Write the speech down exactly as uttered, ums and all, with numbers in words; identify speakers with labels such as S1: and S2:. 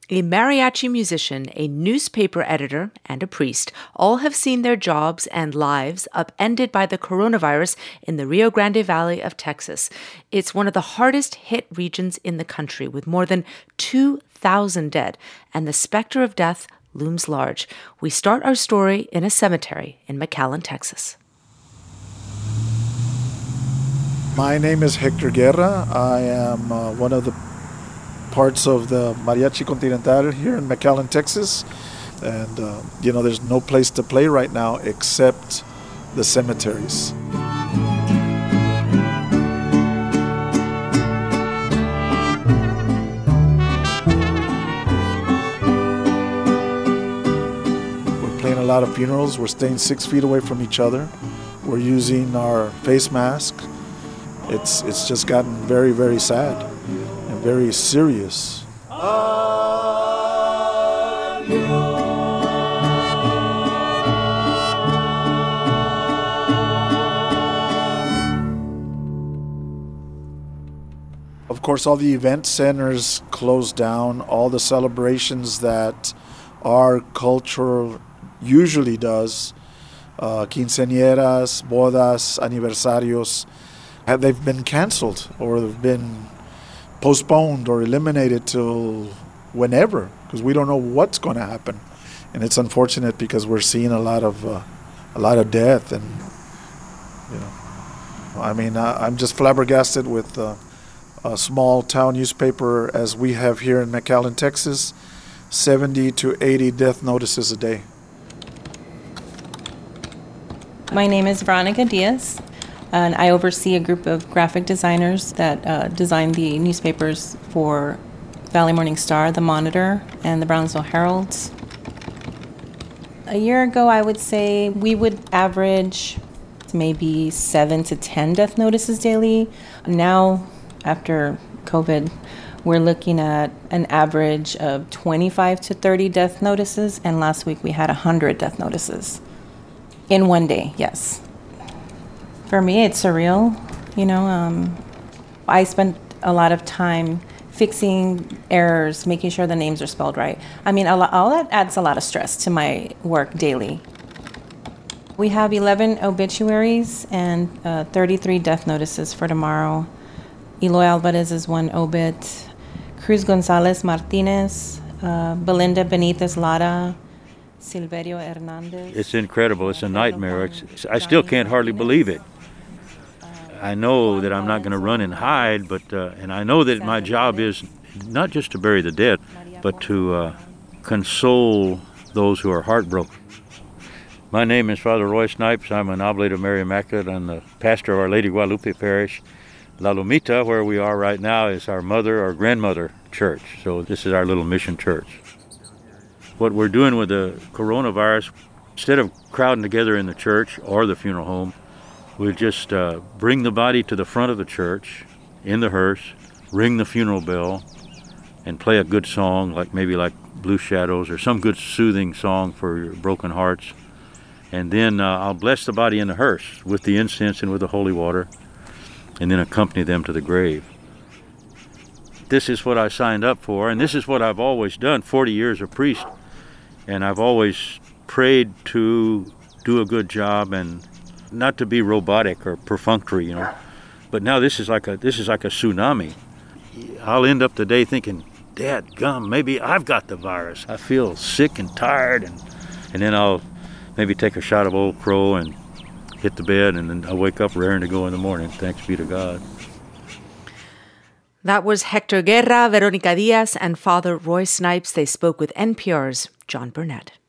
S1: A mariachi musician, a newspaper editor, and a priest all have seen their jobs and lives upended by the coronavirus in the Rio Grande Valley of Texas. It's one of the hardest hit regions in the country, with more than two thousand dead, and the specter of death looms large. We start our story in a cemetery in McAllen, Texas.
S2: My name is Hector Guerra. I am uh, one of the parts of the Mariachi Continental here in McAllen, Texas. And, uh, you know, there's no place to play right now except the cemeteries. We're playing a lot of funerals. We're staying six feet away from each other. We're using our face mask. It's, it's just gotten very, very sad. Very serious. Of course, all the event centers closed down. All the celebrations that our culture usually does, uh, quinceañeras, bodas, aniversarios, have, they've been canceled or they've been postponed or eliminated till whenever, because we don't know what's going to happen, and it's unfortunate because we're seeing a lot of uh, a lot of death, and you know, I mean, I, I'm just flabbergasted with uh, a small town newspaper as we have here in McAllen, Texas, seventy to eighty death notices a day.
S3: My name is Veronica Diaz. And I oversee a group of graphic designers that uh, design the newspapers for Valley Morning Star, The Monitor, and the Brownsville Herald. A year ago, I would say we would average maybe seven to ten death notices daily. Now, after COVID, we're looking at an average of twenty-five to thirty death notices, and last week we had one hundred death notices. In one day, yes. For me, it's surreal. You know, um, I spent a lot of time fixing errors, making sure the names are spelled right. I mean, a lot, all that adds a lot of stress to my work daily. We have eleven obituaries and uh, thirty-three death notices for tomorrow. Eloy Alvarez is one obit. Cruz Gonzalez Martinez, uh, Belinda Benitez Lara, Silverio Hernandez.
S4: It's incredible. It's a nightmare. It's, I still can't hardly believe it. I know that I'm not going to run and hide, but uh, and I know that my job is not just to bury the dead, but to uh, console those who are heartbroken. My name is Father Roy Snipes. I'm an Oblate of Mary Immaculate. I'm the pastor of Our Lady Guadalupe Parish. La Lomita, where we are right now, is our mother or grandmother church. So this is our little mission church. What we're doing with the coronavirus, instead of crowding together in the church or the funeral home, we'll just uh, bring the body to the front of the church in the hearse, ring the funeral bell, and play a good song, like maybe like Blue Shadows or some good soothing song for your broken hearts. And then uh, I'll bless the body in the hearse with the incense and with the holy water, and then accompany them to the grave. This is what I signed up for, and this is what I've always done, forty years of priest. And I've always prayed to do a good job and not to be robotic or perfunctory, you know. But now this is like a this is like a tsunami. I'll end up the day thinking, Dad gum, maybe I've got the virus. I feel sick and tired, and and then I'll maybe take a shot of Old Crow and hit the bed, and then I'll wake up raring to go in the morning. Thanks be to God.
S1: That was Hector Guerra, Veronica Diaz, and Father Roy Snipes. They spoke with N P R's John Burnett.